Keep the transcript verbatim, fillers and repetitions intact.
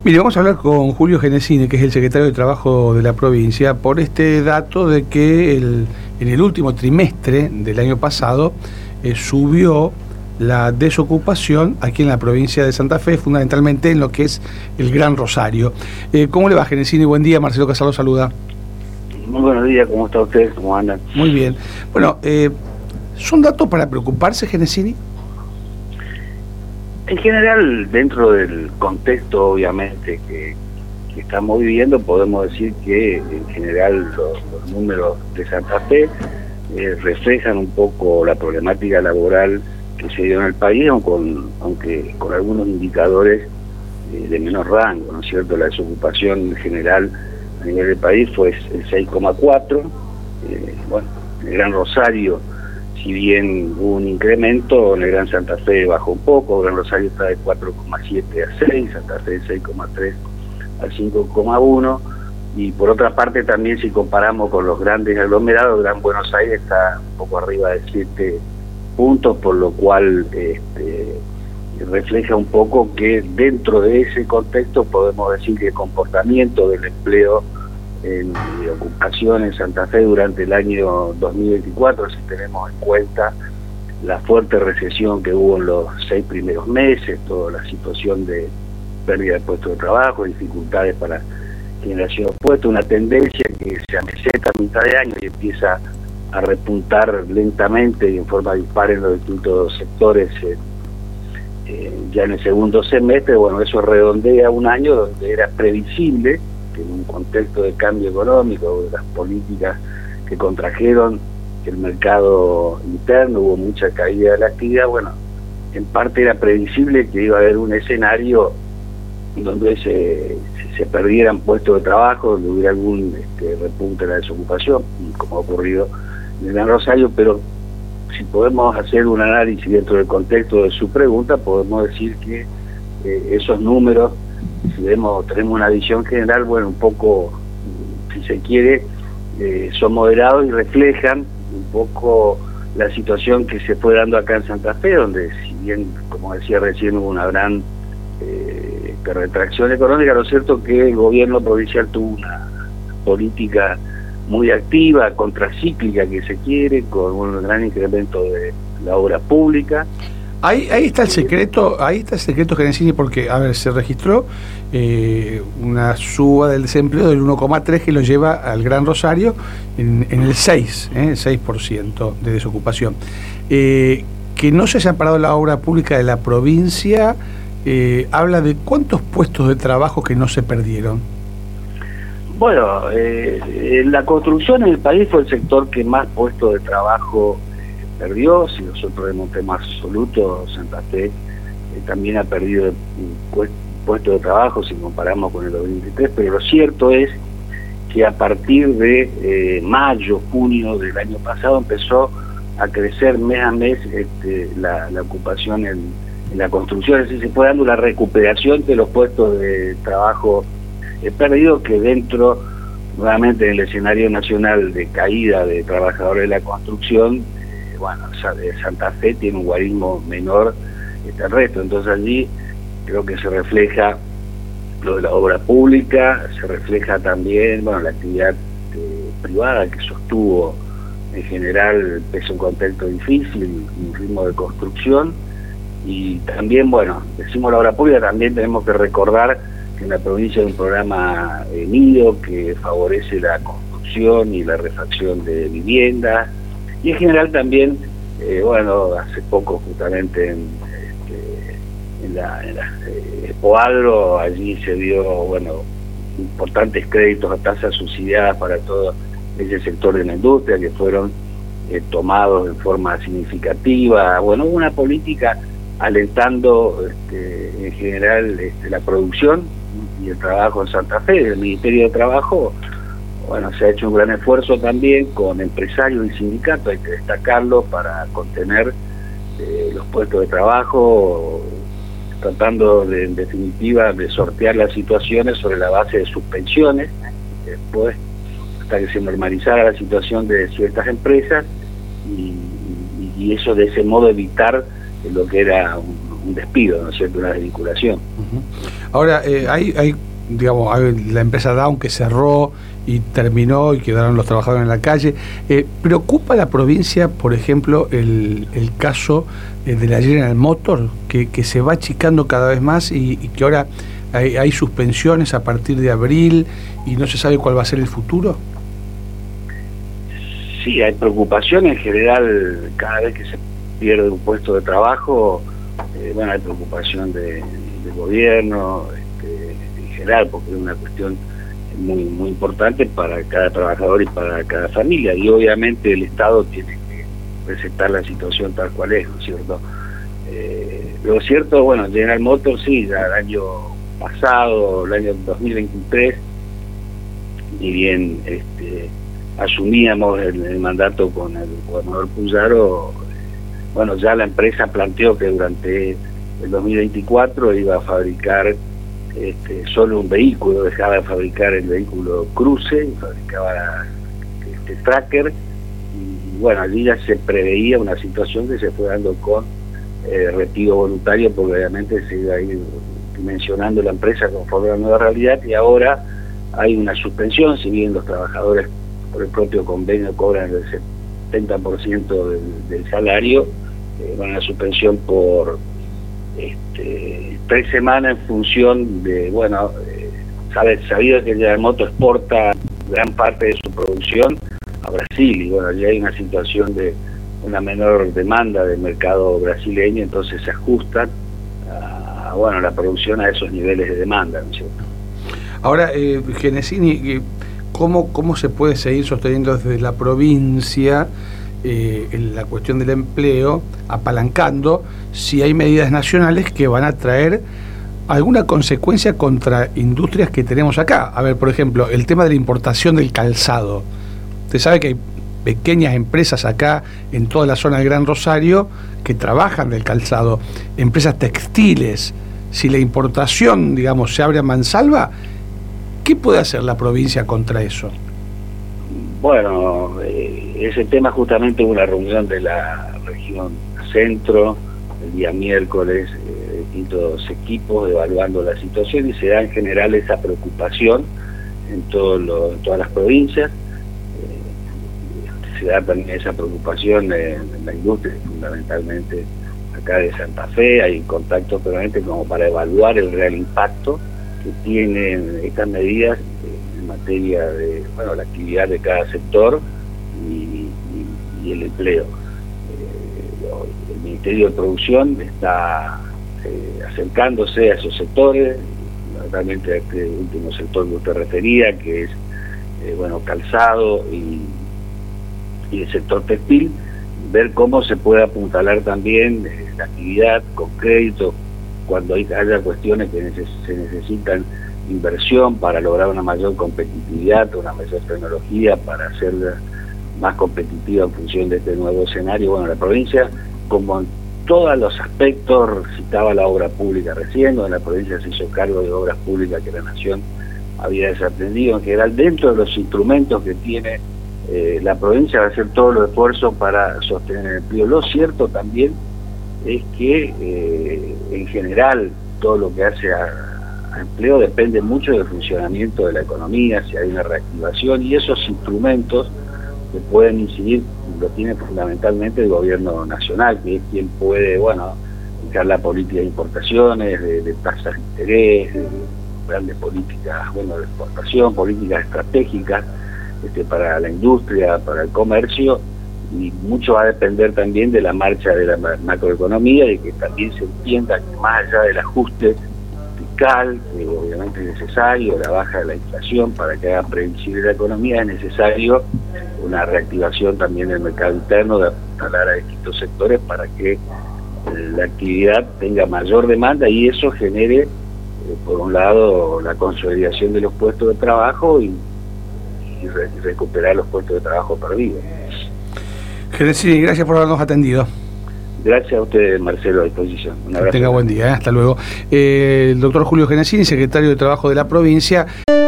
Mire, vamos a hablar con Julio Genesini, que es el secretario de Trabajo de la provincia, por este dato de que el, en el último trimestre del año pasado eh, subió la desocupación aquí en la provincia de Santa Fe, fundamentalmente en lo que es el Gran Rosario. Eh, ¿Cómo le va, Genesini? Buen día, Marcelo Casal saluda. Muy buenos días, ¿cómo está usted? ¿Cómo andan? Muy bien. Bueno, eh, ¿son datos para preocuparse, Genesini? En general, dentro del contexto, obviamente, que, que estamos viviendo, podemos decir que, en general, los, los números de Santa Fe eh, reflejan un poco la problemática laboral que se dio en el país, aunque con, aunque con algunos indicadores eh, de menor rango, ¿no es cierto? La desocupación en general a nivel del país fue el seis coma cuatro, eh, bueno, el Gran Rosario, si bien hubo un incremento, en el Gran Santa Fe bajó un poco, Gran Rosario está de cuatro coma siete a seis, Santa Fe de seis coma tres a cinco coma uno, y por otra parte también si comparamos con los grandes aglomerados, Gran Buenos Aires está un poco arriba de siete puntos, por lo cual este, refleja un poco que dentro de ese contexto podemos decir que el comportamiento del empleo en de ocupación en Santa Fe durante el año dos mil veinticuatro, si tenemos en cuenta la fuerte recesión que hubo en los seis primeros meses, toda la situación de pérdida de puestos de trabajo, dificultades para generación de puestos, una tendencia que se ameseta a mitad de año y empieza a repuntar lentamente y en forma dispar en los distintos sectores eh, eh, ya en el segundo semestre. Bueno, eso redondea un año donde era previsible que en un contexto de cambio económico, de las políticas que contrajeron el mercado interno, hubo mucha caída de la actividad, bueno, en parte era previsible que iba a haber un escenario donde se, se perdieran puestos de trabajo, donde hubiera algún este, repunte en la desocupación, como ha ocurrido en el Gran Rosario, pero si podemos hacer un análisis dentro del contexto de su pregunta, podemos decir que eh, esos números, si vemos, tenemos una visión general, bueno, un poco, si se quiere, eh, son moderados y reflejan un poco la situación que se fue dando acá en Santa Fe, donde si bien, como decía recién, hubo una gran eh, retracción económica, lo es cierto que el gobierno provincial tuvo una política muy activa, contracíclica que se quiere, con un gran incremento de la obra pública. Ahí, ahí está el secreto, ahí está el secreto, Genesini, porque, a ver, se registró eh, una suba del desempleo del uno coma tres que lo lleva al Gran Rosario en, en el seis, eh, el seis por ciento de desocupación. Eh, que no se haya parado la obra pública de la provincia, eh, habla de cuántos puestos de trabajo que no se perdieron. Bueno, eh, la construcción en el país fue el sector que más puestos de trabajo perdió. Si nosotros vemos un tema absoluto, Santa Fe eh, también ha perdido puestos de trabajo si comparamos con el dos mil veintitrés, pero lo cierto es que a partir de eh, mayo, junio del año pasado empezó a crecer mes a mes este, la, la ocupación en, en la construcción, es decir, se fue dando la recuperación de los puestos de trabajo eh, perdidos, que dentro, nuevamente en el escenario nacional de caída de trabajadores de la construcción, bueno, Santa Fe tiene un guarismo menor que el resto, entonces allí creo que se refleja lo de la obra pública, se refleja también, bueno, la actividad eh, privada que sostuvo en general, pese a un contexto difícil, un ritmo de construcción, y también, bueno, decimos la obra pública, también tenemos que recordar que en la provincia hay un programa eh, NIDO que favorece la construcción y la refacción de viviendas. Y en general también, eh, bueno, hace poco justamente en, este, en la, en la eh, Expo Agro, allí se dio, bueno, importantes créditos a tasas subsidiadas para todo ese sector de la industria que fueron eh, tomados de forma significativa. Bueno, hubo una política alentando este, en general este, la producción y el trabajo en Santa Fe. El Ministerio de Trabajo, bueno, se ha hecho un gran esfuerzo también con empresarios y sindicatos, hay que destacarlo, para contener eh, los puestos de trabajo, tratando de, en definitiva de sortear las situaciones sobre la base de suspensiones, ¿eh? Después, hasta que se normalizara la situación de ciertas empresas, y, y, y eso de ese modo evitar lo que era un, un despido, ¿no es cierto?, una desvinculación. Uh-huh. Ahora, eh, hay, hay, digamos, hay la empresa Down que cerró y terminó y quedaron los trabajadores en la calle. Eh, ¿Preocupa a la provincia, por ejemplo, el, el caso eh, de la General Motors, que, que se va achicando cada vez más y, y que ahora hay, hay suspensiones a partir de abril y no se sabe cuál va a ser el futuro? Sí, hay preocupación en general cada vez que se pierde un puesto de trabajo. Eh, bueno, hay preocupación de, del gobierno, este, en general, porque es una cuestión muy muy importante para cada trabajador y para cada familia, y obviamente el Estado tiene que presentar la situación tal cual es, ¿no es cierto? Eh, lo cierto, bueno, General Motors sí, ya el año pasado, el año dos mil veintitrés, y bien este, asumíamos el, el mandato con el gobernador Puyaro, bueno, ya la empresa planteó que durante el dos mil veinticuatro iba a fabricar Este, solo un vehículo, dejaba de fabricar el vehículo cruce, fabricaba este tracker, y bueno, allí ya se preveía una situación que se fue dando con eh, retiro voluntario, porque obviamente se iba a ir dimensionando la empresa conforme a la nueva realidad, y ahora hay una suspensión, si bien los trabajadores por el propio convenio cobran el setenta por ciento del, del salario, eh, una suspensión por Este, tres semanas en función de, bueno, eh, sabe, sabido que General Motors exporta gran parte de su producción a Brasil, y bueno, ya hay una situación de una menor demanda del mercado brasileño, entonces se ajustan a, a bueno, la producción a esos niveles de demanda, ¿no es cierto? Ahora, eh, Genesini, ¿cómo, ¿cómo se puede seguir sosteniendo desde la provincia Eh, en la cuestión del empleo, apalancando si hay medidas nacionales que van a traer alguna consecuencia contra industrias que tenemos acá? A ver, por ejemplo, el tema de la importación del calzado. Usted sabe que hay pequeñas empresas acá en toda la zona del Gran Rosario que trabajan del calzado, empresas textiles. Si la importación, digamos, se abre a mansalva, ¿qué puede hacer la provincia contra eso? Bueno, eh, ese tema justamente hubo una reunión de la región centro el día miércoles, eh, distintos equipos evaluando la situación, y se da en general esa preocupación en, todo lo, en todas las provincias. Eh, se da también esa preocupación en, en la industria, fundamentalmente acá de Santa Fe. Hay contacto permanente como para evaluar el real impacto que tienen estas medidas en materia de, bueno, la actividad de cada sector y, y, y el empleo. Eh, el Ministerio de Producción está eh, acercándose a esos sectores, realmente a este último sector que usted refería, que es eh, bueno, calzado y, y el sector textil, ver cómo se puede apuntalar también eh, la actividad con crédito cuando hay, haya cuestiones que neces se necesitan inversión para lograr una mayor competitividad, una mayor tecnología para hacerla más competitiva en función de este nuevo escenario. Bueno, la provincia, como en todos los aspectos, citaba la obra pública recién, donde la provincia se hizo cargo de obras públicas que la nación había desatendido, en general dentro de los instrumentos que tiene eh, la provincia va a hacer todos los esfuerzos para sostener el empleo. Lo cierto también es que eh, en general todo lo que hace a empleo depende mucho del funcionamiento de la economía, si hay una reactivación, y esos instrumentos que pueden incidir lo tiene fundamentalmente el gobierno nacional, que es quien puede, bueno, fijar la política de importaciones, de, de tasas de interés, de grandes políticas, bueno, de exportación, políticas estratégicas este, para la industria, para el comercio, y mucho va a depender también de la marcha de la macroeconomía y que también se entienda que más allá del ajuste fiscal, que obviamente es necesario, la baja de la inflación para que haga previsible la economía, es necesario una reactivación también del mercado interno, de apuntalar a distintos sectores para que la actividad tenga mayor demanda y eso genere, eh, por un lado, la consolidación de los puestos de trabajo y, y, re, y recuperar los puestos de trabajo perdidos. Genesini, gracias por habernos atendido. Gracias a usted, Marcelo, a disposición. Un abrazo. Que tenga buen día, ¿eh? Hasta luego. Eh, el doctor Julio Genesini, secretario de Trabajo de la provincia.